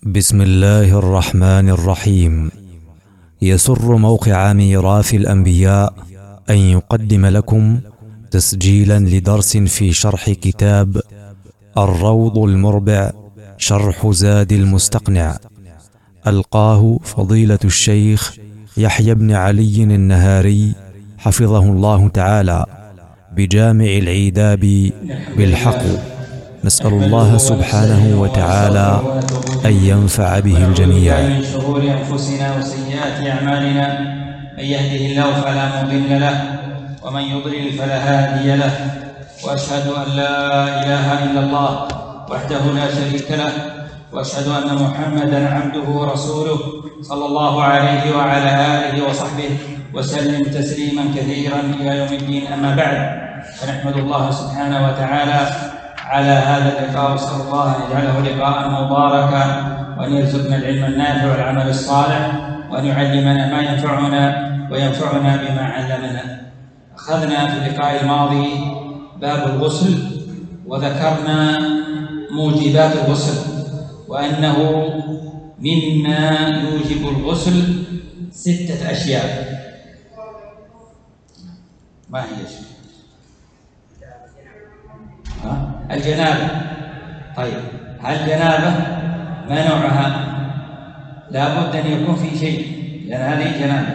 بسم الله الرحمن الرحيم. يسر موقع ميراث الأنبياء أن يقدم لكم تسجيلا لدرس في شرح كتاب الروض المربع شرح زاد المستقنع، ألقاه فضيلة الشيخ يحيى بن علي النهاري حفظه الله تعالى بجامع العيداب بالحق. نسأل الله سبحانه وتعالى أن ينفع به الجميع. من شرور أنفسنا وسيئات أعمالنا، من يهده الله فلا مضل له ومن يضلل فلا هادي له، وأشهد أن لا إله إلا الله وحده لا شريك له، وأشهد أن محمدًا عبده ورسوله صلى الله عليه وعلى آله وصحبه وسلم تسليمًا كثيرا إلى يوم الدين. أما بعد، فنحمد الله سبحانه وتعالى على هذا اللقاء، وأسأل الله أن يجعله لقاء مباركا، وأن يرزقنا العلم النافع والعمل الصالح، وأن يعلمنا ما ينفعنا وينفعنا بما علمنا. أخذنا في اللقاء الماضي باب الغسل، وذكرنا موجبات الغسل، وأنه مما يوجب الغسل 6 أشياء. ما هي؟ الجنابة. طيب، الجنابة ما نوعها؟ لا بد أن يكون في شيء، لأن هذه جنابة.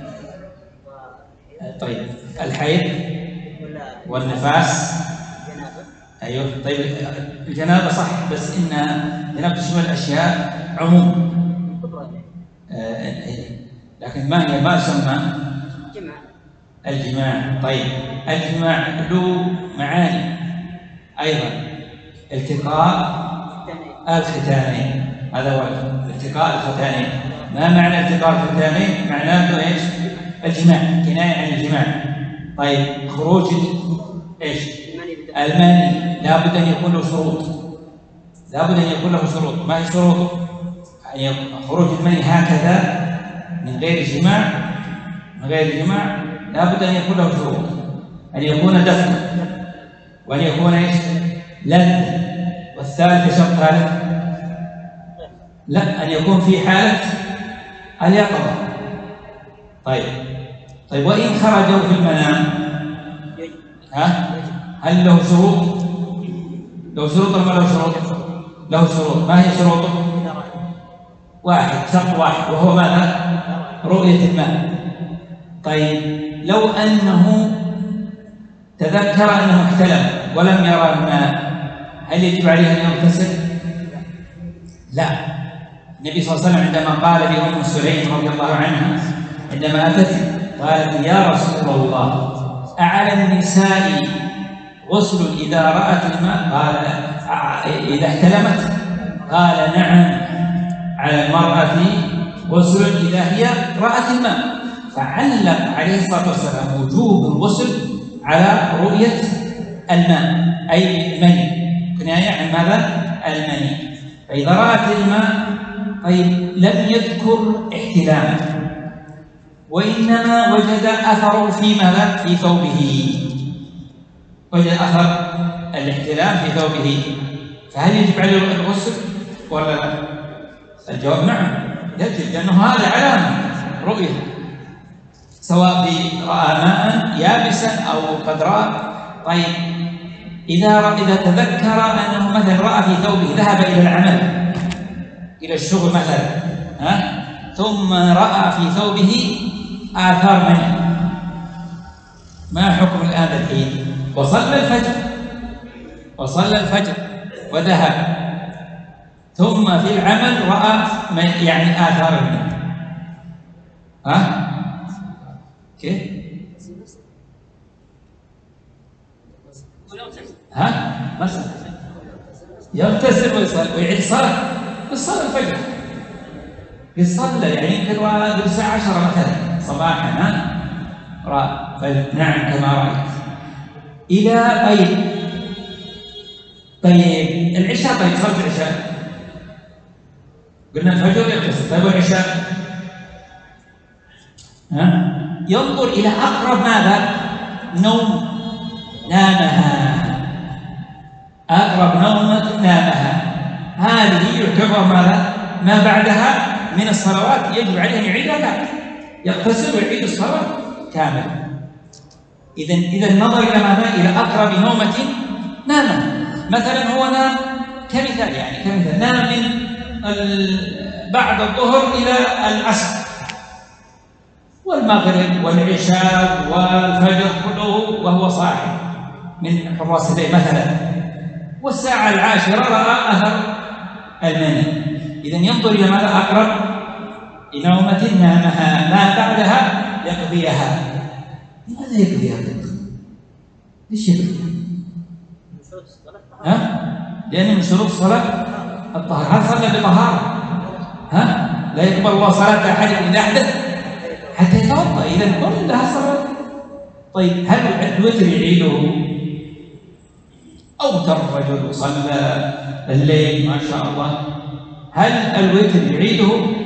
طيب، الحيض والنفاس. أيوه. طيب، الجنابة صح، بس إنها جنابة تشمل أشياء عموم، لكن ما هي؟ ما يسمى الجماع. طيب، الجماع له معاني أيضا. التقاء الختانين، هذا هو التقاء الختانين. ما معنى التقاء الختانين؟ معناته إيش؟ الجماع، كناية عن الجماع. طيب، خروج إيش؟ المني لابد أن يكون له شروط، لابد أن يكون له شروط. ما هي شروطه؟ خروج المني هكذا من غير جماع، من غير جماع لابد أن يكون له شروط، أن يكون دفء، وأن يكون إيش؟ لذة. والثالث شرط ثالث، لا، أن يكون في حالة اليقظة. طيب، وإن خرجوا في المنام هل له شروط؟ له شروط ولا له شروط؟ له شروط. ما هي شروطه؟ شرط واحد، وهو ماذا؟ رؤية الماء. طيب، لو أنه تذكر أنه احتلم ولم يرى الماء، هل يجب عليه أن يغتسل؟ لا. النبي صلى الله عليه وسلم عندما قال لأم سليم رضي الله عنها عندما أتت قالت: يا رسول الله، أعلى النساء غسل إذا رأت الماء؟ قال: إذا احتلمت؟ قال: نعم، على المرأة غسل إذا هي رأت الماء. فعلق عليه الصلاة والسلام وجوب الغسل على رؤية الماء، أي المني، كناية عن ماذا؟ المني. فإذا رأت الماء، طيب، لم يذكر احتلامه، وإنما وجد أثره في ماذا؟ في ثوبه، وجد أثر الاحتلام في ثوبه، فهل يجب عليه الغسل ولا لا؟ الجواب نعم، يجب، لأنه هذا علامة رؤية، سواء رأى ماء يابسا أو قد رأى. طيب، إذا تذكر أنه مثلا رأى في ثوبه، ذهب إلى العمل، إلى الشغل مثلا، ثم رأى في ثوبه آثار منه، ما حكم الآن الحين؟ وصلى الفجر وذهب، ثم في العمل رأى يعني آثار منه، كيف؟ مثلا يغتسل ويصلي ويعيد الصلاة، يصلي الفجر، يصلى يعني يمكن قبل الساعة 10 مثلا صباحا، نعم كما رأيت. إلى طيب العشاء. طيب، صلاة العشاء قلنا الفجر يغتسل. طيب، والعشاء ينظر إلى أقرب ماذا؟ نوم نامها، أقرب نومة نامها، هذه يعتبر ماذا؟ ما بعدها من الصلوات يجب عليه أن يعيدها كاملة، يغتسل ويعيد الصلاة كاملة. إذا نظر إلى ماذا؟ إلى أقرب نومة نام. مثلا هو نام كمثال، يعني كمثال نام من بعد الظهر إلى العصر والمغرب والعشاء والفجر كله وهو صاحي من حراس الليل مثلا، والساعة 10 رأى أثر المني. إذن ينظر إلى ماذا؟ أقرب نومة نامها، ما بعدها يقضيها. لماذا يقضيها؟ ليش يقضيها؟ لأن من شروط الصلاة الطهارة. هل صلى بطهارة؟ لا يقبل الله صلاة أحد إذا أحدث حتى يتوضأ. إذن كلها صلاة. طيب هل الوتر يعيده؟ أوتر الرجل وصلى الليل ما شاء الله، هل الوتر يعيده؟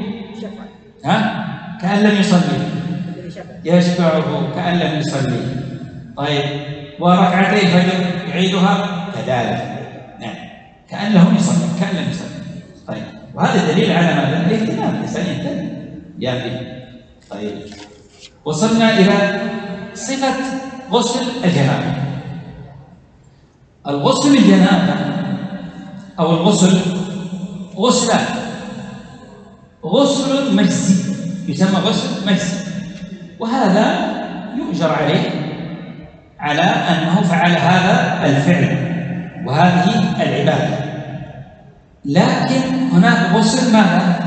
كأن لم يصلي، يشبعه كأن لم يصلي. طيب وركعتي الفجر يعيدها كذلك، نعم كأن لم يصلي، كأن لم يصلي. طيب وهذا دليل على ماذا؟ الاهتمام، الإنسان يهتم به. طيب وصلنا إلى صفة غسل الجنابة. الغسل الجنابة أو الغسل غسلان: غسل مجزي يسمى غسل مجزي، وهذا يؤجر عليه على أنه فعل هذا الفعل وهذه العبادة. لكن هناك غسل ماذا؟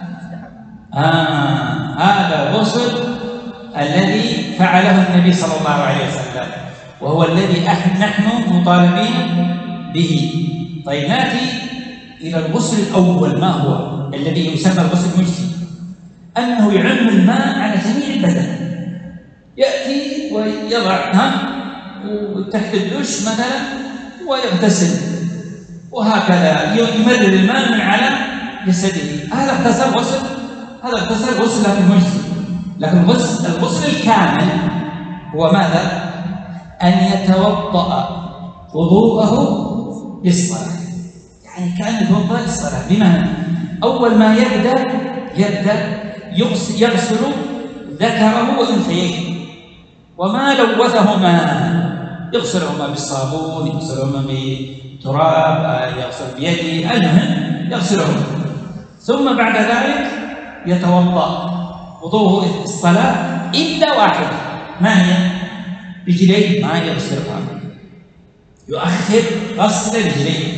هذا غسل الذي فعله النبي صلى الله عليه وسلم، وهو الذي نحن مطالبين به. طيب نأتي إلى الغسل الأول. ما هو الذي يسمى الغسل المجزي؟ أنه يعم الماء على جميع البدن، يأتي ويضع تحت الدش مثلا ويغتسل، وهكذا يمرر الماء من على جسده. هذا اغتسل غسل لكن مجزي. لكن الغسل الكامل هو ماذا؟ أن يتوضأ وضوءه للصلاة، يعني كأن يتوضأ للصلاة. بمعنى أول ما يبدأ يغسل ذكره وأنثيه وما لوثهما، يغسلهما بالصابون، يغسلهما بتراب، يغسل بيده، المهم يغسلهما. ثم بعد ذلك يتوضأ وضوءه الصلاة إلا واحدة، ما هي؟ رجليه ما يغسلها، يؤخر غسل رجليه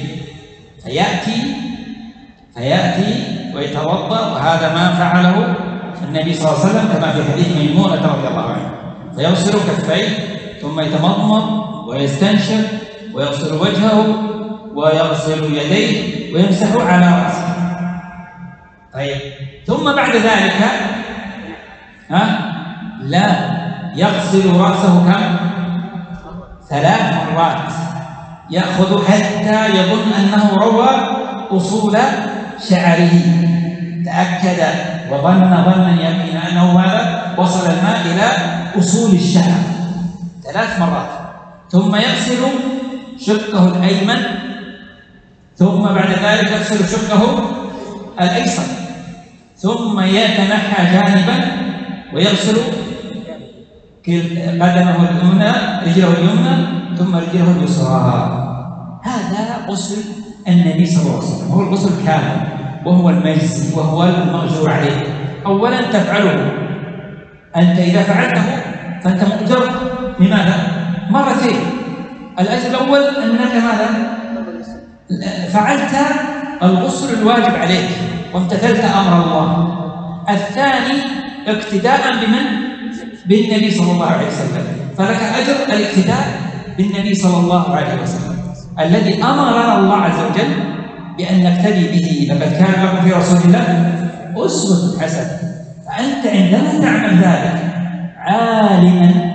فيأتي ويتوضأ. وهذا ما فعله النبي صلى الله عليه وسلم كما في حديث ميمونة رضي الله عنها، فيغسل كفيه ثم يتمضمض ويستنشق ويغسل وجهه ويغسل يديه ويمسح على رأسه. طيب ثم بعد ذلك لا يغسل رأسه كم؟ 3 مرات، يأخذ حتى يظن أنه روى أصول شعره، تأكد وظن ظنا يقينا أنه ماذا؟ وصل الماء إلى أصول الشعر 3 مرات. ثم يغسل شقه الأيمن، ثم بعد ذلك يغسل شقه الأيسر، ثم يتنحى جانبا ويغسل قدمه اليمنى، رجله اليمنى، ثم رجله اليسرى. هذا غسل النبي صلى الله عليه وسلم، هو الغسل الكامل وهو المجزي وهو المأجور عليه. أولا تفعله أنت، إذا فعلته فأنت مؤجر لماذا؟ مرتين. الأجر الأول أنك ماذا؟ فعلت الغسل الواجب عليك وامتثلت أمر الله. الثاني اقتداء بمن؟ بالنبي صلى الله عليه وسلم، فلك أجر الاقتداء بالنبي صلى الله عليه وسلم الذي أمرنا الله عز وجل بأن نقتدي به. لقد كان لكم في رسول الله أسوة حسنة. فأنت عندما تعمل ذلك عالما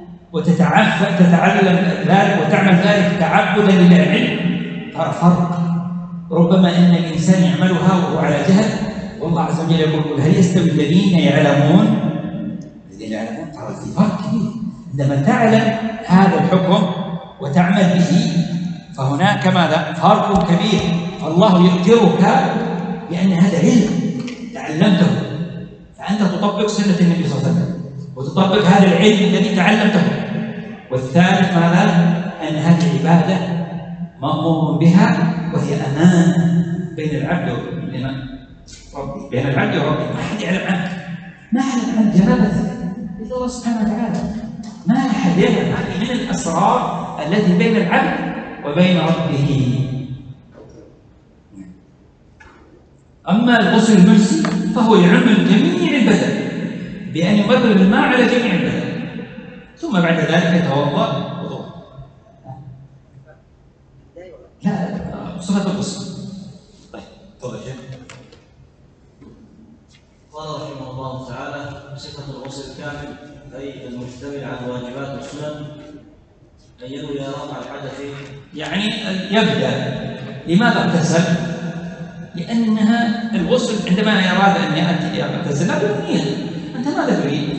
وتتعلم ذلك وتعمل ذلك تعبدا للعلم، ترى فرق. ربما أن الإنسان يعملها وهو على جهل، والله عز وجل يقول: هل يستوي الذين يعلمون الذين يعلمون؟ ترى في فرق كبير. عندما تعلم هذا الحكم وتعمل به فهناك ماذا؟ فرق كبير. فالله يؤجرك لأن هذا علم تعلمته، فأنت تطبق سنة النبي صلى الله عليه وسلم وتطبق هذا العلم الذي تعلمته. والثالث ماذا؟ أن هذه عبادة مأمور بها، وهي أمان بين العبد وبين ربه، بين العبد وربه. ما حد يعلم عنك، ما يعلم عن جنابتك إلا الله سبحانه وتعالى، ما أحد يعلم. هذه من الأسرار التي بين العبد وبين ربه. أما الغسل المجزي فهو يعم جميع البدن بأن يمرر الماء على جميع البدن، ثم بعد ذلك يتوضأ وضوء. لا صفة الغسل. طيب تفضل شيخ. قال رحمه الله تعالى: صفة الغسل الكامل أي المشتمل على الواجبات والسنن أن ينوي رفع الحدث، يعني يبدأ. لماذا اغتسل؟ لأنها الغسل عندما أراد أن يأتي يغتسل لا بالنية. أنت ماذا تريد؟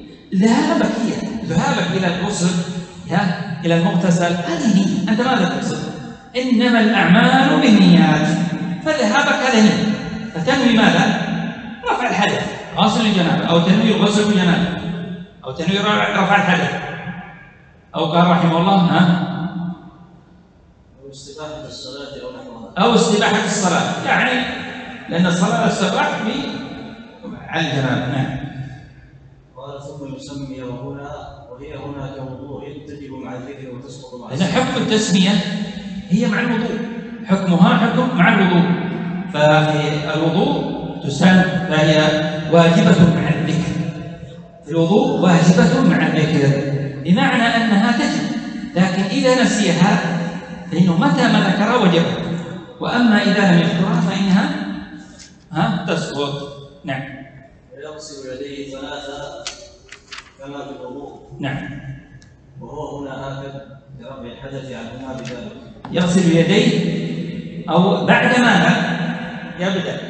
ذهابك إلى الغسل إلى المغتسل هذه نية. أنت ماذا تقصد؟ إنما الأعمال بالنيات، فذهابك هذا نية، فتنوي ماذا؟ رفع الحدث، غسل الجنابة، أو تنوي الغسل بالجنابة، أو تنوي رفع الحدث، أو قال رحمه الله أو استباحة الصلاة أو نحوها، أو استباحة الصلاة، يعني لأن الصلاة استباح على الجنابة. نعم. قال: ثم يسمي وهي هنا كوضوء تجب مع الذكر وتسقط مع لأن حكم التسمية هي مع الوضوء، حكمها حكم مع الوضوء، فالوضوء تسن فهي واجبة مع الذكر، الوضوء واجبة مع الذكر، بمعنى أنها تجب، لكن إذا نسيها فإنه متى ما ذكرها وجبت، وأما إذا لم يذكرها فإنها تسقط. نعم. ويغسل يديه ثلاثة كما في الوضوء. نعم. وهو هنا آكد لرفع الحدث عنهما بذلك. يغسل يديه أو بعد ماذا؟ يبدأ.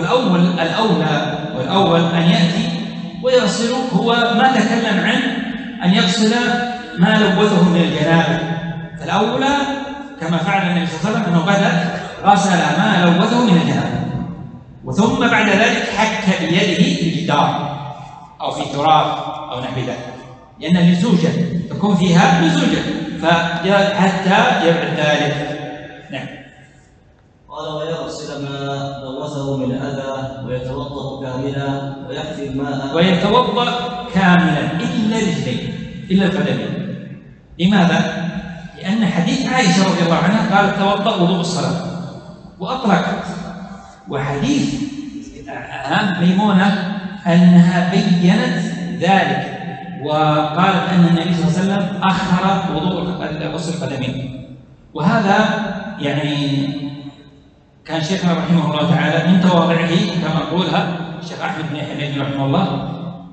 والأول أن يأتي ويغسل، هو ما تكلم عن أن يغسل ما لوثه من الجنابة، فالأولى كما فعل النبي صلى الله عليه وسلم أنه بدأ غسل ما لوثه من الجنابة، وثم بعد ذلك حك بيده في الجدار أو في تراب أو نحو ذلك، لأن اللزوجة تكون فيها لزوجة، حتى يبعد ذلك. نعم. قال: ويغسل ما لوثه من أذى ويتوضأ كاملا ويحفي الماء. ويتوضأ كاملا إلا رجلين، إلا القدمين. لماذا؟ لأن حديث عائشة رضي الله عنها قالت: توضأ وضوء الصلاة، وأطلقت. وحديث ميمونة أنها بيّنت ذلك، وقالت أن النبي صلى الله عليه وسلم أخر وضوء غسل القدمين. وهذا يعني كان شيخنا رحمه الله تعالى من تواضعه كما قولها الشيخ أحمد بن حميد رحمه الله،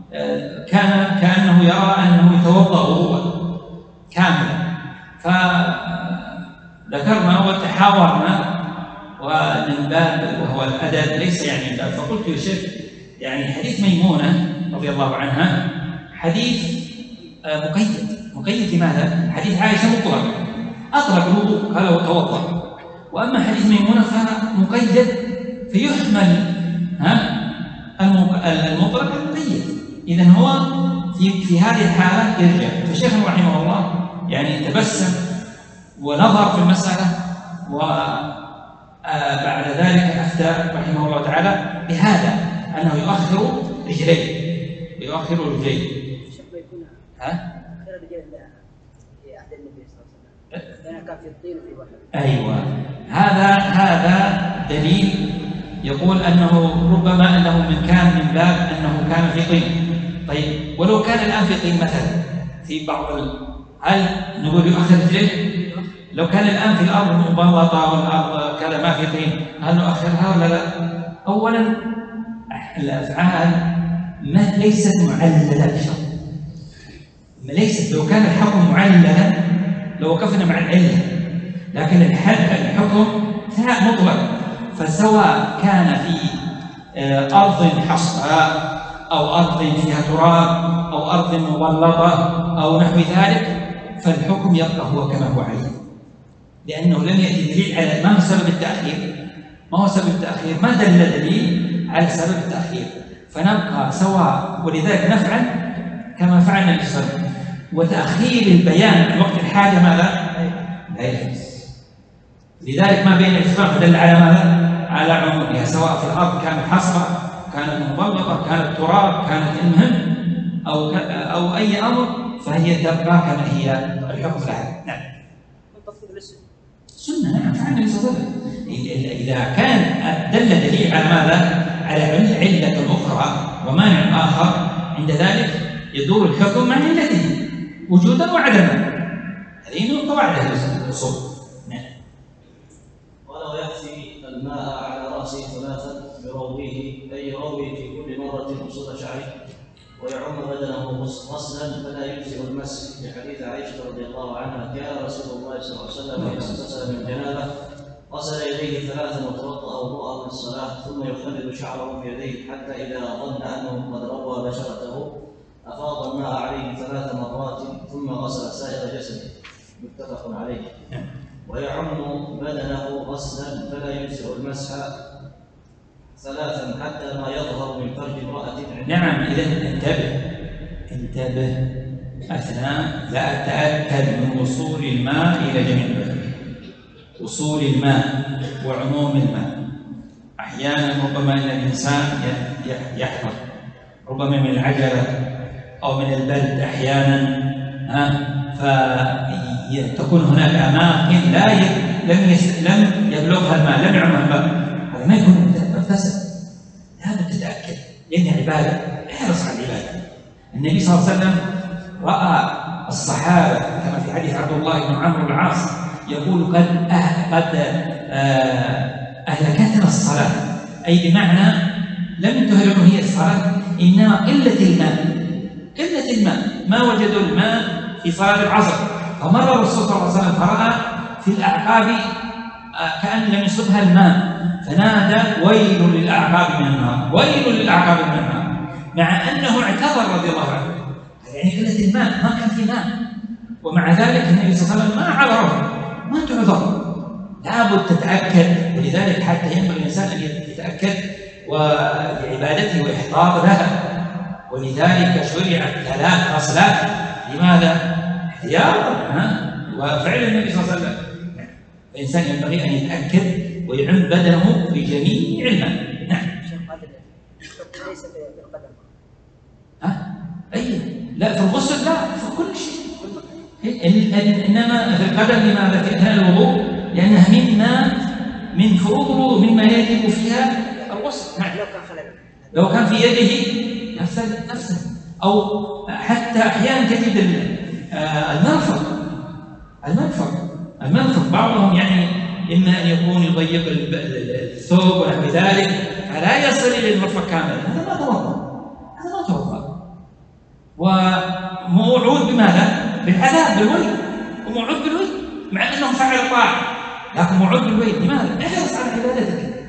كأنه يرى أنه يتوضأ وضوءا كاملا، فذكرنا وتحاورنا، ومن باب وهو الأدب ليس يعني الباب، فقلت يا شيخ يعني حديث ميمونة رضي الله عنها حديث مقيد لماذا؟ حديث عائشة أطلق الوضوء قال وتوضأ، وأما حديث ميمونة فمقيد فيحمل المطلق المقيد. إذن هو في هذه الحالة يرجع. فالشيخ رحمه الله يعني تبسم ونظر في المسألة، وبعد ذلك أفتى رحمه الله تعالى بهذا أنه يؤخر رجليه. أيوة، هذا دليل يقول أنه ربما أنه كان من باب أنه كان في طين. طيب ولو كان الآن في طين مثلا في بعض هل نقول يؤخر رجليه؟ لو كان الآن في الأرض مبلطة والأرض كذا ما في طين هل نؤخرها ولا لا؟ أولا الأفعال ليست معللة بشرط، ليست. لو كان الحكم معللا لو وقفنا مع العلة، لكن الحكم مطلق، فسواء كان في أرض حصاء أو أرض فيها تراب أو أرض مبلطة أو نحو ذلك، فالحكم يبقى هو كما هو عليه، لأنه لم يأتي دليل على ما هو سبب التأخير. ما هو سبب التأخير، ما دل دليل على سبب التأخير، فنبقى سواء. ولذلك نفعل كما فعل النبي صلى الله عليه وسلم. وتأخير البيان في وقت الحاجة ماذا؟ لا يجوز. لذلك ما بين الإسباب دل على ماذا؟ على عمومها، سواء في الأرض كانت حصبة، كانت مبلطة، كانت تراب، كانت المهم أو أي أمر، فهي تبقى كما هي الحكم لها. نعم. سنة. نعم فعل النبي صلى الله عليه وسلم. إذا كان دل دليل على ماذا؟ على علة أخرى ومانع آخر، عند ذلك يدور الحكم مع علته وجودا وعدما. هذه من قواعد أهل الأصول. نعم. ولو يحثي الماء على رأسه ثلاثا برويه، أي يروي في كل مرة أصول شعره، ويعم بدنه غسلا فلا يجزئ المسح، لحديث عائشة رضي الله عنها كان رسول الله صلى الله عليه وسلم إذا اغتسل من الجنابة غسل يديه ثلاثا وتوضأ وضوءه للصلاة، ثم يخلل شعره في يديه حتى إذا ظن أنه قد روى بشرته أفاض الماء عليه 3 مرات ثم غسل سائر جسده، متفق عليه. ويعم بدنه غسلا فلا يجزئ المسح ثلاثا حتى ما يظهر من فرج امرأة. نعم. إذا انتبه أثناء لا تأكد من وصول الماء إلى جميع البدن، وصول الماء وعموم الماء. أحيانا ربما أن الإنسان يحفظ ربما من العجلة أو من البلد أحيانا، فتكون هناك أماكن لم يبلغها الماء، لم يعمها الماء، هذا ما يكون مغتسل. لابد تتأكد، لأن عبادة، احرص على العبادة. النبي صلى الله عليه وسلم رأى الصحابة كما في حديث عبد الله بن عمرو بن العاص يقول قد أهلكتنا الصلاة، أي بمعنى لم تهلكوا هي الصلاة، إنما قلة الماء، ما وجدوا الماء في صلاة العصر. فمر الرسول صلى الله عليه وسلم فرأى في الأعقاب كأن لم يصبها الماء، فنادى ويل للأعقاب من النار، ويل للأعقاب من النار، مع أنه اعتذر رضي الله عنه، يعني قلة الماء، ما كان في ماء، ومع ذلك النبي صلى الله عليه وسلم ما عذره، ما تعذر. لابد تتأكد. ولذلك حتى ينبغي الإنسان أن يتأكد ولعبادته وإحضار لها. ولذلك شرعت 3 غسلات. لماذا؟ احتياطا وفعل النبي صلى الله عليه وسلم. الإنسان ينبغي أن يتأكد ويعم بدنه بجميع الماء. نعم. ليس في القدم. أي لا، في الغسل لا، في كل شيء. إنما في القدم. لماذا؟ في أثناء الوضوء، لأنها من فروض الوضوء، مما يجب فيها الغسل. نعم. لو كان في يده نفسه، أو حتى أحيانا تجد المنفق بعضهم يعني إما أن يكون يضيق الثوب ونحو ذلك فلا يصل إلى المرفق كاملا، هذا ما توضأ، وموعود بماذا؟ بالعذاب، بالويل، وموعود بالويل مع أنه فعل طاعة، لكن موعود بالويل. لماذا؟ احرص على عبادتك،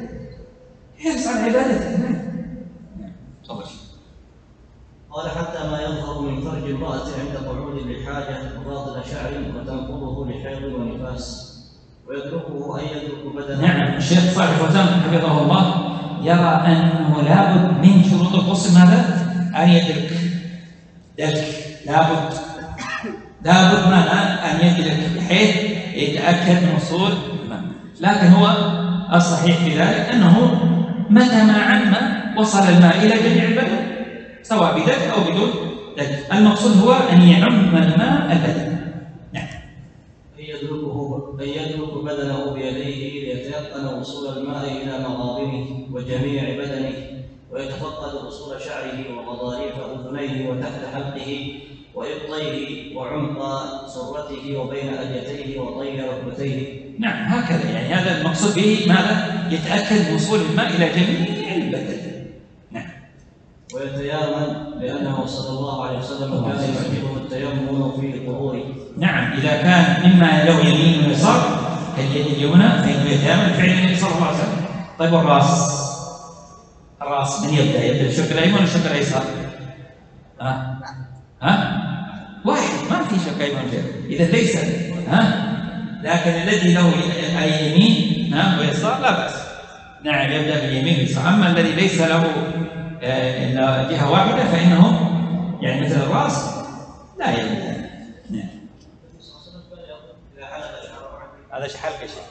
نعم. تفضل. قال حتى ما يظهر من فرج امرأة عند قعود لحاجة وباطل شعر وتنقضه لحيض ونفاس، ويتركه أن يترك بدنه. نعم. الشيخ صالح الفوزان حفظه الله يرى أنه لابد من شروط الغسل ماذا؟ أن يدرك دلك، لابد ماذا؟ أن يدرك بحيث يتأكد من وصول الماء. لكن هو الصحيح في ذلك أنه متى ما عم وصل الماء إلى جميع البدن سواء بدلك أو بدون دلك، المقصود هو أن يعم الماء البدن. نعم. أن يدرك بدنه بيديه ليتيقن وصول الماء إلى مغاضبه وجميع بدنه، ويتفقد وصول شعره وغضاريف أذنيه وتحت حلقه وإبطيه وعمق سرته وبين أليتيه وطي ركبتيه. نعم. هكذا يعني هذا المقصود به ماذا؟ يتأكد وصول الماء إلى جميع البدن. نعم. ويتيامن لأنه صلى الله عليه وسلم كان يعجبه التيمم في ظهوره. نعم. إذا كان مما له يمين ويسار كاليد اليمنى فإنه يتيامن فعل النبي صلى الله عليه وسلم. طيب الرأس من يبدأ بالشق الأيمن ولا الشق الأيسر؟ واحد، ما في شق أيمن غيره، إذا ليس لكن الذي له أي يمين ويسار لا بأس. نعم يبدأ باليمين واليسار. أما الذي ليس له إلا جهة واحدة فإنه يعني مثل الرأس لا يبدأ. نعم. هذا حلقة شيء.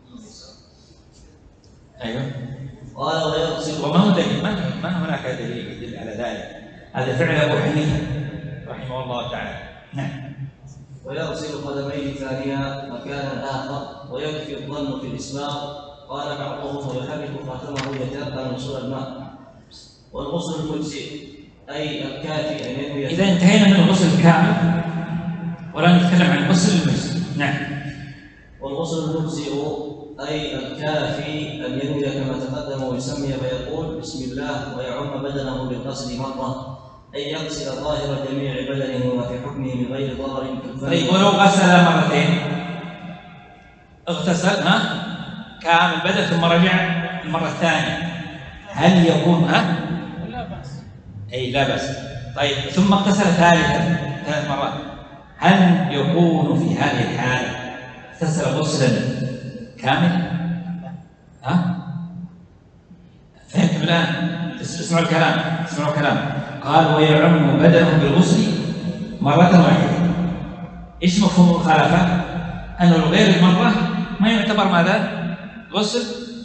أيوه. قال ويغسل. وما هو دليل؟ ما هناك دليل يدل على ذلك. هذا فعل أبو حنيفة رحمه الله تعالى. نعم. ويغسل قدميه ثانيا مكانا آخر ويكفي الظن في الإسباغ. قال بعضهم ويحرك خاتمه يتيقن وصول الماء. والغسل المجزئ أي الكافي أن ينوي. إذا انتهينا من الغسل الكامل ولا نتكلم عن الغسل المجزئ. نعم. والغسل المجزئ أي الكافي أن ينوي كما تقدم ويسمي فيقول بسم الله ويعم بدنه بالغسل مرة أي يغسل ظاهر جميع بدنه وما في حكمه من غير ضرر كالفم. طيب ولو غسل مرتين اغتسل كامل بدأ ثم رجع المرة الثانية هل يكون لا بأس؟ أي لا بأس. طيب ثم اغتسل ثلاث مرات هل يكون في هذه الحالة اغتسل غسلا كاملا؟ فهمتم الآن؟ اسمعوا الكلام. قال ويعم بدنه بالغسل مرة واحدة. ايش مفهوم المخالفة؟ أنه غير المرة ما يعتبر ماذا؟ غسل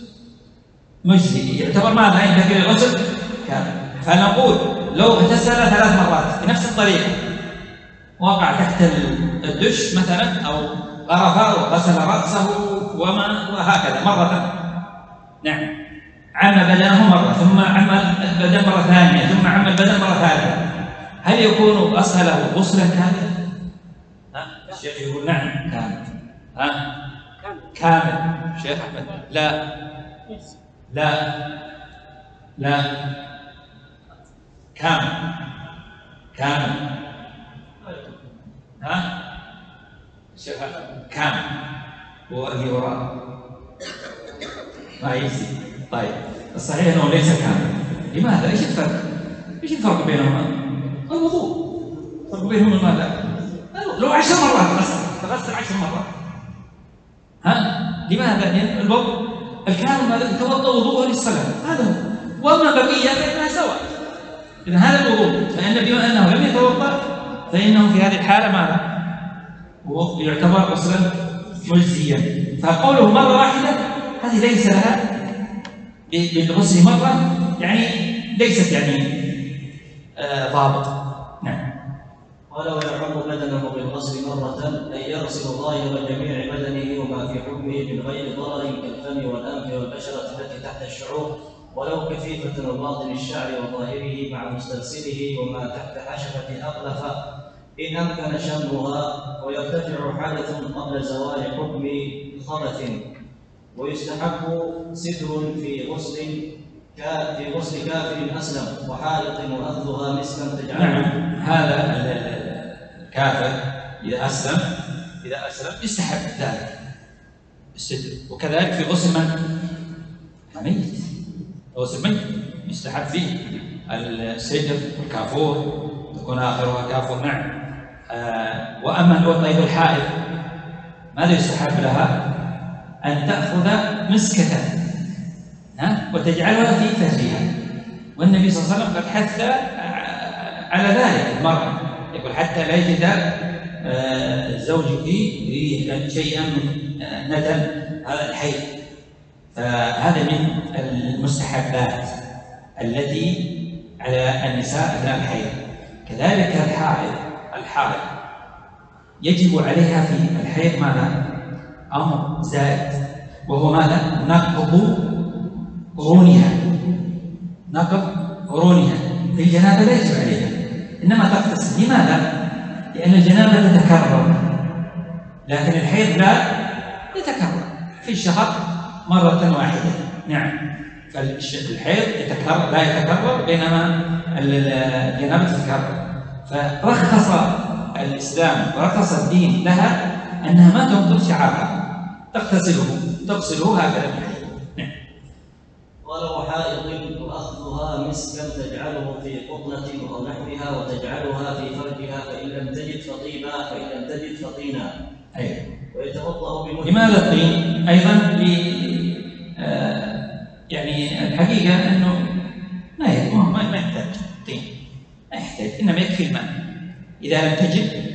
مجزي، يعتبر ماذا؟ ينتهي الغسل كامل. فنقول لو اغتسل 3 مرات بنفس الطريقة وقع تحت الدش مثلا أو غرف وغسل رأسه وهكذا مرة، نعم، عم بدنه مرة ثم عم البدن مرة ثانية ثم عم البدن مرة ثالثة، هل يكون غسله غسلا كاملا؟ الشيخ يقول نعم كامل. كامل شيخ أحمد؟ لا كامل الشيخ كامل واللي وراء ما يجزي. طيب الصحيح انه ليس كامل. لماذا؟ ايش الفرق بينهما؟ الوضوء. الفرق بينهما ماذا؟ لو 10 مرات تغسل 10 مرات لماذا؟ لأن الوضوء الكامل ماذا؟ يتوضأ وضوءه للصلاة، هذا هو، وأما بقية فإنها سواء. إذا هذا الوضوء، فإن بما أنه لم يتوضأ فإنه في هذه الحالة ماذا؟ يعتبر غسلا مجزيا. فقوله مرة واحدة هذه ليس لها بالغسل مرة، يعني ليست يعني ضابط. نعم. قال ويعم بدنه بالغسل مرة أي يغسل ظاهر جميع بدنه وما في حكمه من غير ضرر كالفم والأنف والبشرة التي تحت الشعور ولو كثيفة وباطن الشعر وظاهره مع مسترسله وما تحت حشفة أغلف إن أمكن شمها. ويرتفع حدث قبل زوال حكم خبث. ويستحب ستر في غسل كافر أسلم وحالق وأخذها مسكا تجعله. نعم، هذا الكافر إذا أسلم يستحب ذلك الستر. وكذلك في غسل من؟ ميت. غسل ميت يستحب فيه الستر والكافور تكون آخرها كافور. نعم. وأما لو طيب الحائض ماذا يستحب لها؟ أن تأخذ مسكة وتجعلها في فرجها، والنبي صلى الله عليه وسلم قد حث على ذلك المرأة، يقول حتى لا يجد زوجك شيئا من نتن هذا الحيض. فهذا من المستحبات التي على النساء أثناء الحيض. كذلك الحائض يجب عليها في الحيض ماذا؟ أمر زائد، وهو ماذا؟ نقض قرونها. في الجنابة لا يجب عليها، إنما تغتسل. لماذا؟ لأن الجنابة تتكرر، لكن الحيض لا يتكرر، في الشهر مرة واحدة. نعم، فالحيض لا يتكرر بينما الجنابة تتكرر. فرخص الإسلام ورخص الدين لها أنها ما تنقض شعرها، تغسله هكذا بالحيض. قال وحائض وأخذها مسكا تجعله في قطنة أو نحوها وتجعلها في فرجها فإن لم تجد فطيبا فإن لم تجد فطينا. ويتوضأ لماذا الطين؟ أيضا الحقيقة أنه ما يحتاج طين، ما يحتاج، إنما يكفي الماء. إذا لم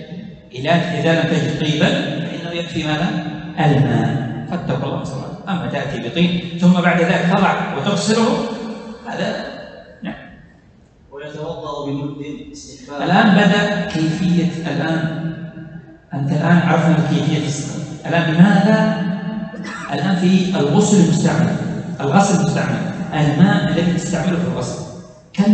تجد طيبا فإنه يكفي ماذا؟ الماء. فاتقوا الله صلى الله عليه وسلم. أما تأتي بطين ثم بعد ذلك تضع وتغسله، هذا نعم. ويتوضأ بمد استحبابا. الآن بدأ كيفية، أنت الآن عرفنا كيفية الصلاة. الآن بماذا؟ الآن في الغسل المستعمل، الغسل المستعمل، الماء الذي تستعمله في الغسل كم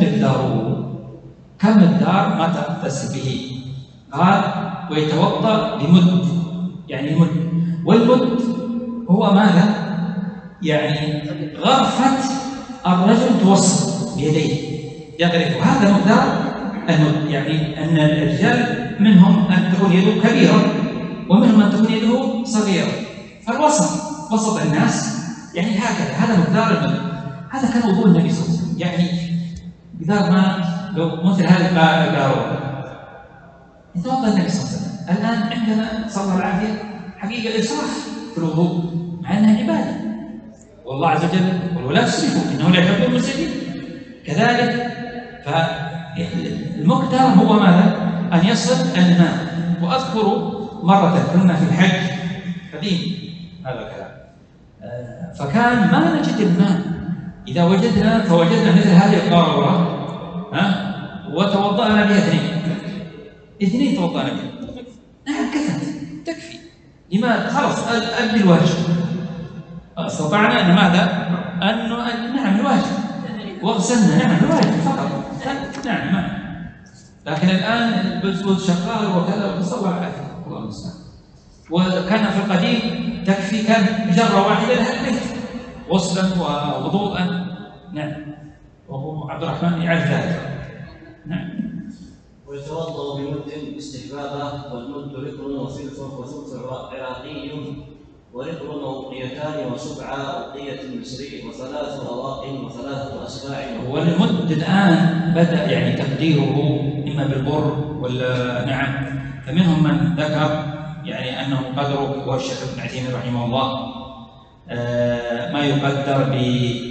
مقدار ما تغتسل به؟ قال ويتوضأ بمد، يعني المد، والمد هو ماذا؟ يعني غرفة الرجل توصل بيديه يغرف، هذا مقدار المد. يعني أن الرجال منهم أن تكون يده كبيرة ومنهم أن تكون يده صغيرة، وسط الناس يعني هكذا، هذا مقدار المد. هذا كان وضوء النبي صلى الله عليه وسلم. يعني مقدار ما لو مثل هذه القارورة يتوضأ النبي صلى الله عليه وسلم. الآن عندنا صلى الله العافية حقيقة إسراف في الوضوء مع أنها عبادة، والله عز وجل ولا تسرفوا إنه لا يحب المسرفين. كذلك فالمقدار هو ماذا؟ أن يصل الماء. وأذكر مرة كنا في الحج قديم هذا الكلام، فكان ما نجد الماء، إذا فوجدنا مثل هذه القارورة وتوضأنا بها اثنين توضأنا بها، نعم تكفي. لماذا؟ خلاص أدي الواجب، استطعنا أن ماذا؟ نعم الواجب، واغسلنا نعم الواجب فقط، نعم ما. لكن الآن البزبز شغال وكذا وتصور العافية، الله المستعان. وكان في القديم تكفي، كان مجرة واحدة لها البيت غسلا ووضوءا. نعم، وهو عبد الرحمن يعرف ذلك. نعم. ويتوضأ بمد استحبابا، والمد ركن وثلث عراقي، وركن وأوقيتان وسبعة أوقية مصري، وثلاث أواق وثلاثة أسباع. والمد الآن بدأ يعني تقديره إما بالبر ولا نعم، فمنهم من ذكر يعني أنه قدره، والشيخ ابن عثيمين رحمه الله ما يقدر ب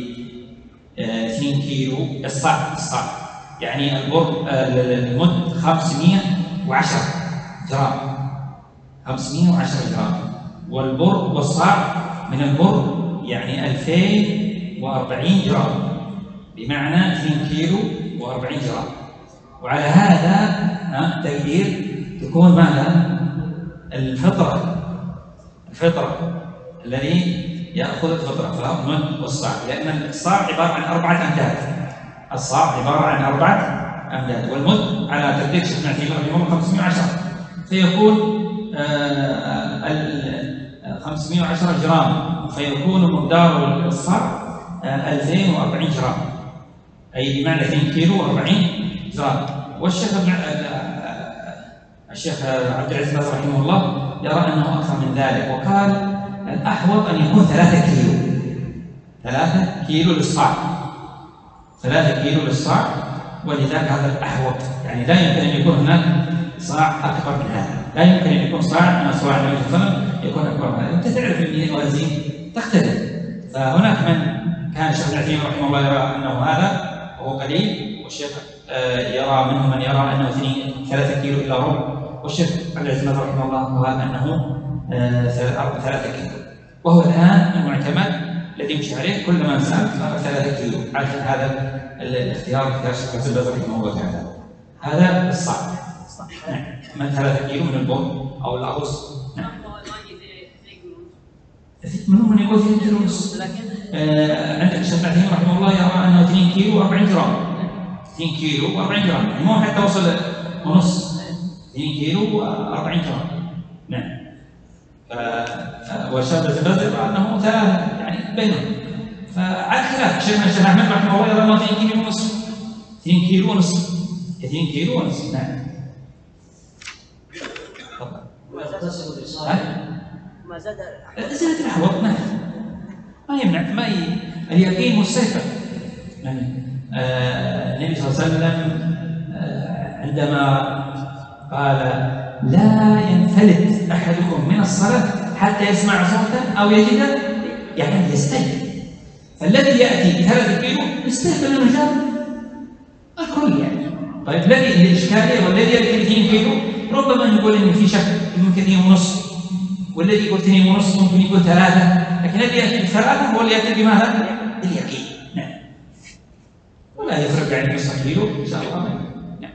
2 كيلو الصاع، يعني البر المد 510 جرام، 510 جرام، والبر والصاع من البر يعني 2040 جرام، بمعنى 2 كيلو و40 جرام. وعلى هذا تقدير تكون ماذا؟ الفطرة الذي يأخذ الفطرة فهو المد والصاع، لأن الصاع عبارة عن 4 أمداد، الصاع عبارة عن 4 أمداد، والمد على تقدير شيخ ابن عثيمين رحمه الله 510، فيكون 510 جرام، فيكون مقدار الصاع 2040 جرام، أي بمعنى 2 كيلو و40 جرام. الشيخ عبد العزيز رحمه الله يرى أنه أكثر من ذلك، وقال الأحوط أن يكون 3 كيلو للصاع، 3 كيلو للصاع، ولذلك هذا الأحوط. يعني لا يمكن أن يكون هناك صاع أكبر من هذا، لا يمكن أن يكون صاع من صاع النبي صلى الله عليه وسلم يكون أكبر من هذا. أنت تعرف أن الموازين تختلف، فهناك من كان الشيخ ابن عثيمين رحمه الله يرى أنه هذا وهو قليل، والشيخ يرى منهم من يرى أنه 3 كيلو إلى ربع، والشيخ عبد العزيز رحمه الله قال أنه 3 كيلو، وهو الآن المعتمد الذي يمشي عليه كل ما سأل 3 كيلو. على هذا الاختيار الشيخ عبد العزيز رحمه الله تعالى، هذا الصح. نعم، من 3 كيلو من البر أو الأرز. نعم. منهم من يقول 2 كيلو ونص. عندك الشيخ ابن عثيمين رحمه الله يرى أنه 2 كيلو و40 جرام، 2 كيلو و40 جرام، يعني مو حتى وصل ونص، 2 كيلو و40 جرام. نعم. والشيخ ابن عثيمين يرى أنه 3 يعني بينهم، فعلى خلاف الشيخ أحمد رحمه الله يرى أنه 2 كيلو ونص، 2 كيلو ونص، 2 كيلو ونص. نعم. ويغتسل بصاع. ما زاد الأحوط ما يمنع، اليقين مستيقظ. يعني النبي صلى الله عليه وسلم عندما قال لا ينفلت أحدكم من الصلاة حتى يسمع صوتا أو يجد يعني يستيقظ، فالذي يأتي ب3 كيلو يستهبل الرجال الكل يعني. طيب الإشكالية والذي يأتي ب2 كيلو ربما يقول إن في شك يمكن 2.5، والذي يقول 2.5 ممكن يقول 3، لكن الذي يأتي ب3 هو اللي يأتي بماذا؟ باليقين. نعم. ولا يفرق يعني نص كيلو إن شاء الله. نعم.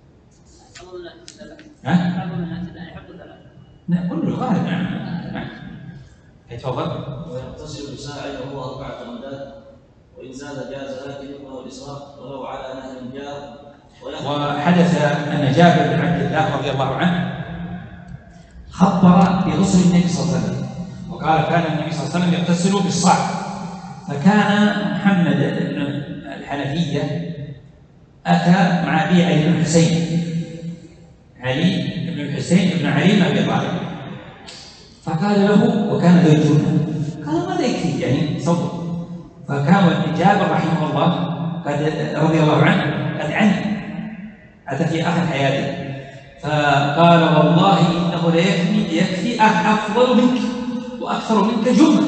ها؟ نعم كل الغالب. نعم. نعم. يتفضل. ويغتسل بساع وهو 4 أمداد، وإن زاد جاز، لكن يكره الإسراف ولو على نهر جار. وحدث أن جابر بن عبد الله رضي الله عنه خبر بغسل النبي صلى الله عليه وسلم، وقال كان النبي صلى الله عليه وسلم يغتسل بالصاع. فكان محمد بن الحنفية أتى مع أبي علي بن الحسين، علي بن الحسين بن علي بن أبي طالب، فقال له، وكان ذو الجنة، قال ماذا يكفي يعني صوته. فكان جابر رحمه الله رضي الله عنه قد عني، أتى في آخر حياته، فقال والله إنه ليكفي أفضل منك وأكثر منك جمة.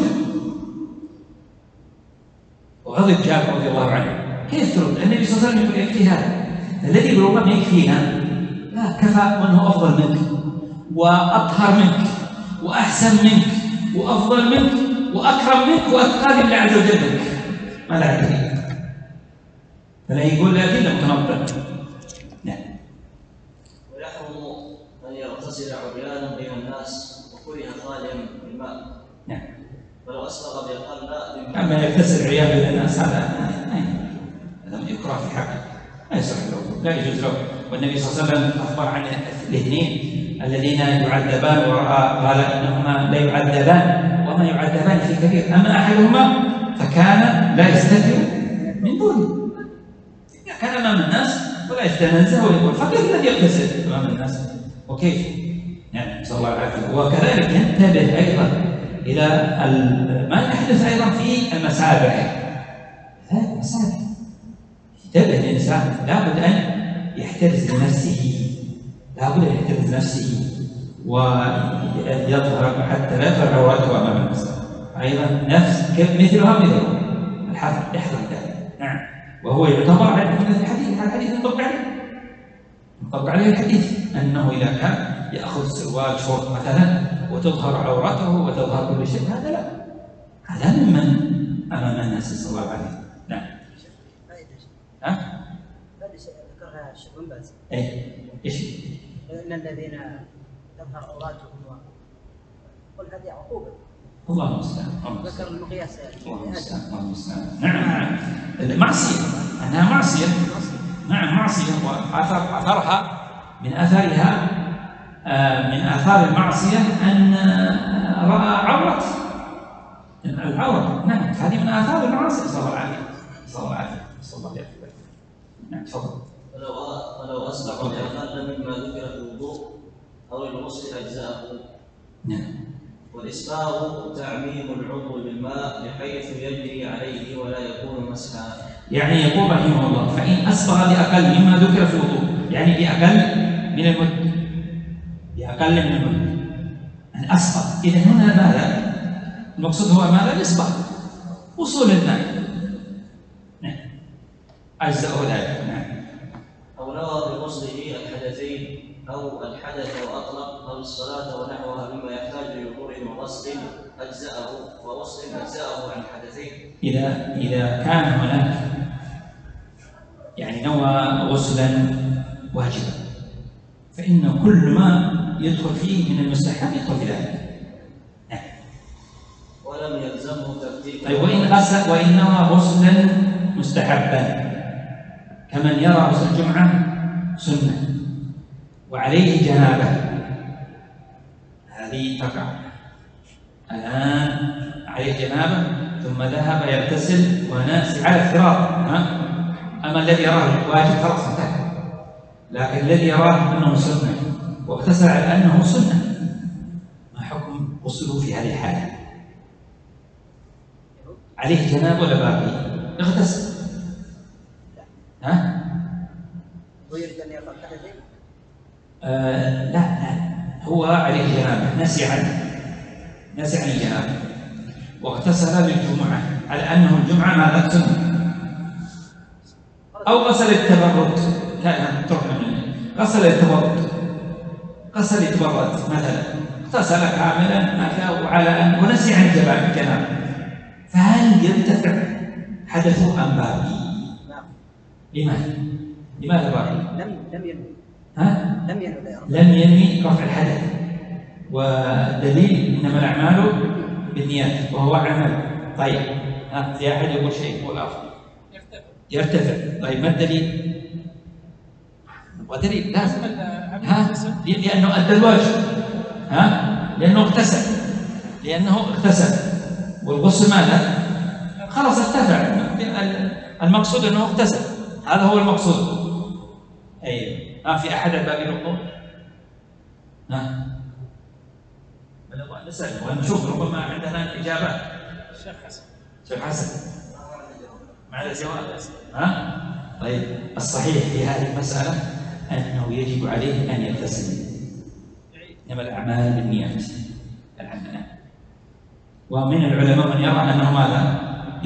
وغضب جابر رضي الله عنه، كيف ترد؟ النبي صلى الله عليه وسلم يقول يكفي هذا، الذي يقول ربما يكفينا لا، كفى من هو أفضل منك وأطهر منك وأحسن منك وأفضل منك وأكرم منك وأتقى لله عز وجل منك، ما لا أدري. فلا يقول لكن متنطق. نعم. ويحرم أن يغتسل عريانا بين الناس، وكره خاليا بالماء. نعم. ولو أسبغ بأقل. أما يغتسل عياذا بين الناس هذا يكره في حقه، لا يصح له، لا يجوز له. والنبي صلى الله عليه وسلم أخبر عن الاثنين الذين يعذبان، وقال إنهما لا يعذبان وما يعذبان في كبير، أما أحدهما فكان لا يستتر من بول، كان أمام الناس ولا يستنزه ويقول، فكيف الذي يغتسل أمام الناس وكيف؟ يعني صلى الله عليه وسلم. وكذلك ينتبه أيضا إلى ما يحدث أيضا في المسابح. المسابح ينتبه الإنسان، لابد أن يحترز لنفسه، لابد أن يحترز نفسه ويظهر حتى لا يظهر عورته أمام الناس. أيضا نفس مثلها مثله الحذر، يحذر ذلك. نعم. وهو يعتبر على الحديث، هذا الحديث ينطبق عليه الحديث، أنه إذا كان يأخذ سروال شورت مثلا وتظهر عورته وتظهر كل شيء، هذا لا، هذا ممن أمام الناس صلى الله عليه وسلم. نعم. ها؟ هذا شيء ذكرها الشيخ بن باز. إيش؟ إن الذين تظهر عوراتهم قل هذه عقوبة. الله المستعان. ذكر المقياس. الله المستعان. نعم. المعصية أنها معصية. نعم معصية، وأثرها من أثرها من آثار المعصية أن رأى عورة العورة. نعم هذه من آثار المعاصي. صلى الله عليه وسلم. نعم تفضل. ولو أسبق بأقل مما ذكر في الوضوء أو الغسل أجزاءه. نعم. والإسباغ تعميم العضو بالماء بحيث يجري عليه ولا يكون مسحا. يعني يقول رحمه الله فإن أسبغ بأقل مما ذكر في الوضوء، يعني بأقل من المد، بأقل من المد يعني أسبغ. إذا هنا ماذا؟ المقصود هو ماذا؟ الإسباغ، وصول الماء. نعم أجزأه ذلك. نعم. أو نوى بغسله الحدثين أو الحدث وأطلق أو الصلاة ونحوها مما يحتاج لوضوء وغسل أجزأه، وغسل أجزأه عن الحدثين. إذا كان هناك يعني نوى غسلا واجبا، فإن كل ما يدخل فيه من المستحب يدخل في ذلك. نعم. ولم يلزمه ترتيب. طيب وإن نوى غسلا مستحبا كمن يرى غسل الجمعة سنة وعليه جنابة، هذه تقع الآن عليه جنابة ثم ذهب يغتسل وناس على افتراض. أما الذي يراه واجب خلاص انتهى، لكن الذي يراه أنه سنة واغتسل على أنه سنة، ما حكم غسله في هذه الحالة؟ عليه جنابة ولا باقي؟ اغتسل. ويريد أن يقرأ الحدثين؟ لا هو عليه جنابة، نسي عن الجنابة واغتسل للجمعة على أنه الجمعة ماذا سنة. أو غسل التبرد، كان تركنا منه غسل التبرد، غسل يتبرد مثلا، اغتسل كاملا وعلى أن ونسي عن الجنابة، فهل يرتفع حدثه أم باقي؟ لماذا باقي؟ لم ينوي. لم ينوي رفع الحدث، والدليل إنما الأعمال بالنيات وهو عمل. طيب في أحد يقول شيء يقول آخر يرتفع. طيب ما الدليل؟ ودليل لازم لأنه أدى الواجب، لأنه اغتسل والغسل ماذا؟ خلاص ارتفع. المقصود أنه اغتسل، هذا هو المقصود. أيوه. في أحد الباقي نقول نسأل ونشوف ربما عندنا الإجابات. شيخ حسن مع الجواب. طيب الصحيح في هذه المسألة أنه يجب عليه أن يغتسل، إنما الأعمال بالنيات. ومن العلماء من يرى أنه ماذا؟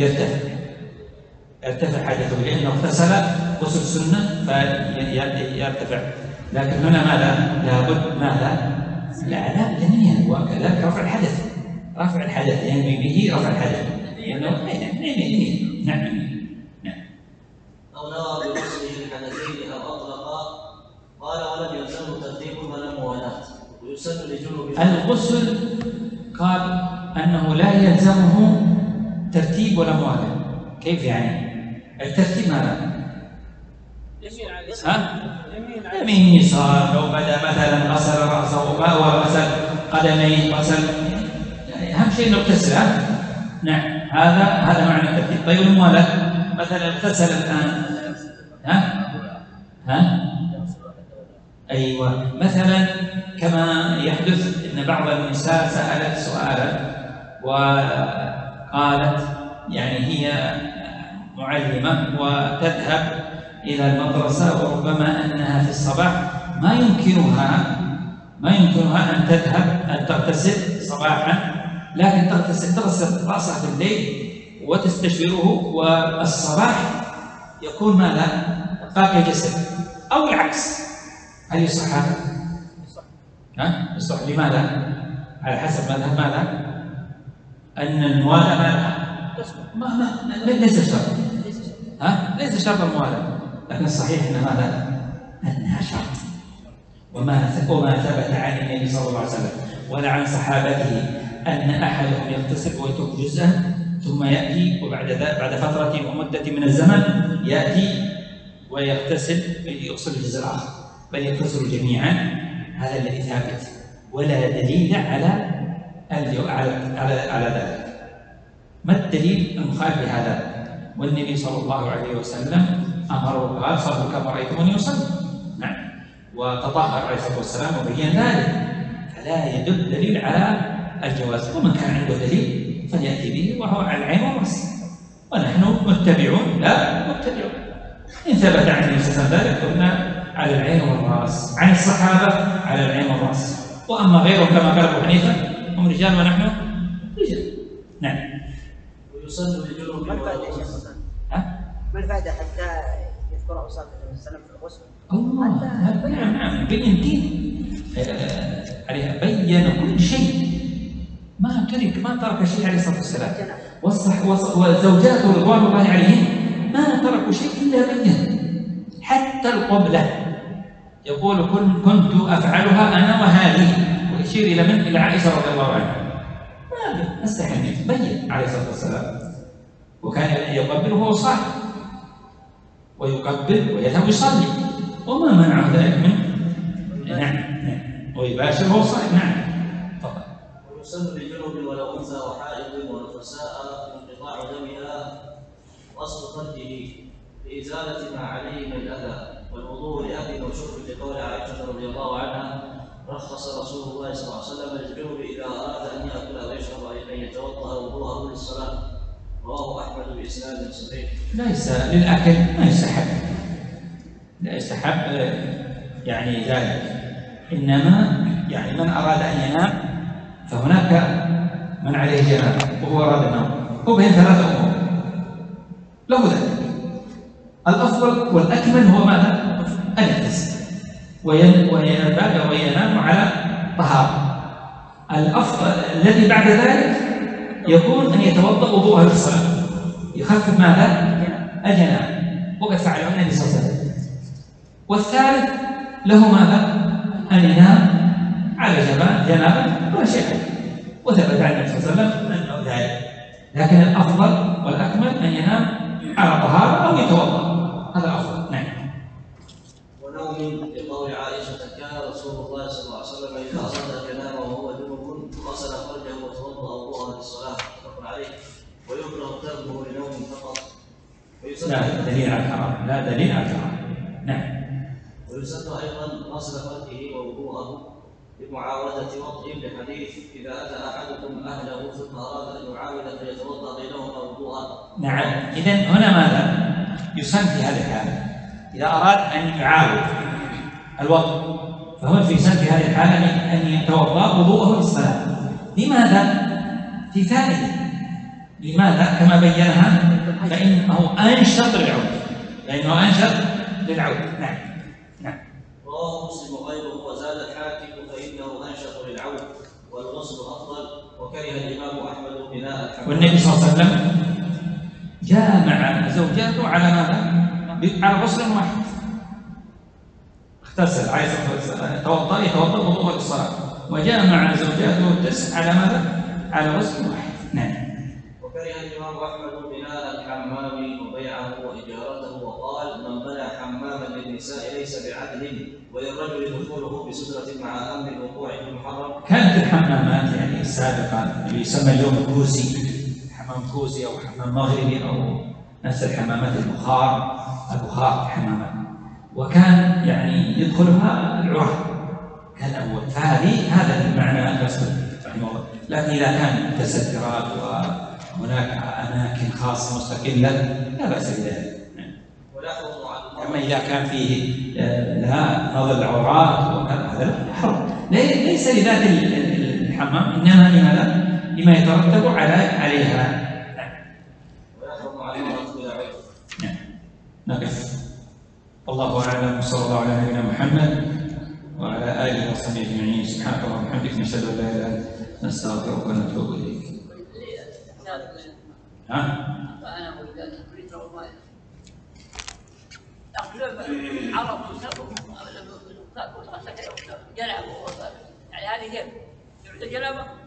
يرتفع حدثه لأنه اغتسل غسل سنة فيرتفع. لكن هنا ماذا؟ لابد ماذا؟ لا لنية، وكذلك رفع الحدث ينوي به رفع الحدث لأنه نعم. أو نوى بغسله الحدثين أو أطلق. قال ولم يلزمه ترتيب ولا موالاة، ويسن لجنوب الغسل. قال أنه لا يلزمه ترتيب ولا موالاة. كيف يعني؟ الترتيب ماذا؟ يمين يسار. لو بدا مثلا غسل رأسه وغسل قدميه غسل، أهم شيء انه يغتسل. نعم هذا معنى الترتيب. طيب الموالاة مثلا اغتسل الآن أيوة، مثلا كما يحدث أن بعض النساء سألت سؤالا وقالت يعني هي معلمة وتذهب إلى المدرسة، وربما أنها في الصباح ما يمكنها أن تذهب أن تغتسل صباحا، لكن تغسل رأسها في الليل وتستشعره، والصباح يكون ماذا؟ باقي الجسد، أو العكس. هل يصح هذا؟ يصح. لماذا؟ على حسب مذهب ماذا؟ أن الموالاة ليس شرط. ليس شرط الموالاة، لكن الصحيح أن ماذا؟ أنها شرط. وما ثبت عن النبي صلى الله عليه وسلم ولا عن صحابته أن أحدهم يغتسل ويترك جزءا ثم يأتي بعد فترة ومدة من الزمن يأتي ويغتسل يغسل الجزء الآخر، بل يغتسل جميعا. هذا الذي ثابت، ولا دليل على ذلك. ما الدليل المخالف لهذا؟ والنبي صلى الله عليه وسلم أمره قال صلوا كما رأيتموني أصلي. نعم، وتطهر عليه الصلاة والسلام وبين ذلك، فلا يدل دليل على الجواز. ومن كان عنده دليل فليأتي به وهو على العين والرأس، ونحن متبعون لا متبعون. إن ثبت عن النبي صلى الله عليه وسلم ذلك قلنا على العين والرأس، عن الصحابة على العين والرأس. وأما غيرهم كما قال أبو حنيفة هم رجال ونحن رجال. نعم. ويصلي لجنوب. ما الفائدة حتى يذكر أوصاف النبي صلى الله عليه وسلم في الغسل؟ نعم بين عليها بين كل شيء، ما ترك شيء عليه الصلاة والسلام. وزوجاته رضوان الله عليهم ما تركوا شيء إلا بين، حتى القبلة يقول كنت أفعلها أنا وهذه، ويشير إلى عائشة رضي الله عنها. ما استحمل بين عليه الصلاة والسلام، وكان يقبل وهو صاحب ويقبل ويذهب يصلي، وما منعه ذلك من نعم ويباشر وهو صاحب. نعم فقط. ويسن لجنوب ولو أنثى وحائض ونفساء انقطاع دمها وأصل خده لإزالة ما عليه من الأذى، والوضوء لأكل وشرب لقول عائشة رضي الله عنها رخص رسول الله صلى الله عليه وسلم للجنوب إذا أراد أن يأكل ويشرب أن يتوضأ وضوءه للصلاة. رواه أحمد بإسناد صحيح. ليس للأكل لا يستحب يعني ذلك، إنما يعني من أراد أن ينام فهناك من عليه جنابة وهو أراد النوم، وبين ثلاثة أمور: له ذلك. الأفضل والأكمل هو ماذا؟ أن يغتسل وينام على طهارة. الأفضل الذي بعد ذلك يكون أن يتوضأ وضوءه للصلاة، يخفف ماذا؟ الجنابة، وقد فعله النبي صلى الله عليه وسلم. والثالث له ماذا؟ أن ينام على جنابة ولا شيء عليه، وثبت عن النبي صلى الله عليه وسلم أنه ذلك. لكن الأفضل والأكمل أن ينام على طهارة أو يتوضأ، هذا أفضل. نعم. ونوم لقول عائشة كان رسول الله صلى الله عليه وسلم إذا أراد أن ينام وهو جنب غسل فرجه وتوضأ وضوءا للصلاة متفق عليه. ويكره تركه لنوم فقط. لا دليل على الحرام، لا دليل على الحرام. نعم. ويسن أيضا غسل فرجه ووضوءه لمعاودة وطئ لحديث إذا أتى أحدكم أهله ثم أراد أن يعاود فيتوضأ بينهما وضوءا. نعم. إذن هنا ماذا يسن في هذه الحالة؟ إذا أراد أن يعاود الوضوء فهو في سن في هذه الحالة أن يتوضأ وضوءه للصلاة. لماذا؟ في فائدة. لماذا؟ كما بينها فإنه أنشط للعود، لأنه أنشط للعود. نعم. نعم. رواه مسلم وغيره وزاد الحاكم فإنه أنشط للعود والغسل أفضل. وكره الإمام أحمد بناء الحمام. والنبي صلى الله عليه وسلم جاء مع زوجاته على ماذا؟ على غسل واحد. اغتسل عايز يتوضأ وضوءه للصلاة، وجاء مع زوجاته على ماذا؟ على غسل واحد. نعم. وكره الإمام أحمد بناء الحمام وبيعه وإجارته وقال من بنى حماما للنساء ليس بعدل وللرجل دخوله بسترة مع أمر الوقوع في المحرم. كانت الحمامات يعني سابقا اللي يسمى اليوم الكوسي، حمام كوسي أو حمام مغربي أو نفس الحمامات البخار حمامات، وكان يعني يدخلها العراة كان أول. هذا المعنى الأصلي رحمه الله. لكن إذا كان متسترات وهناك أماكن خاصة مستقلة لا بأس بذلك. أما إذا كان فيه لا نظر العورات وهذا حرام، ليس لذات الحمام إنما لماذا؟ لما يترتب عليها. نعم. نقف. والله أعلم، وصلى الله على نبينا محمد وعلى آله وصحبه أجمعين. سبحانك اللهم وبحمدك، نشهد أن لا إله إلا أنت، نستغفرك ونتوب إليك. فأنا أريد رمضان عرفوا سبب جنبه يعني هذه كيف؟ جنبه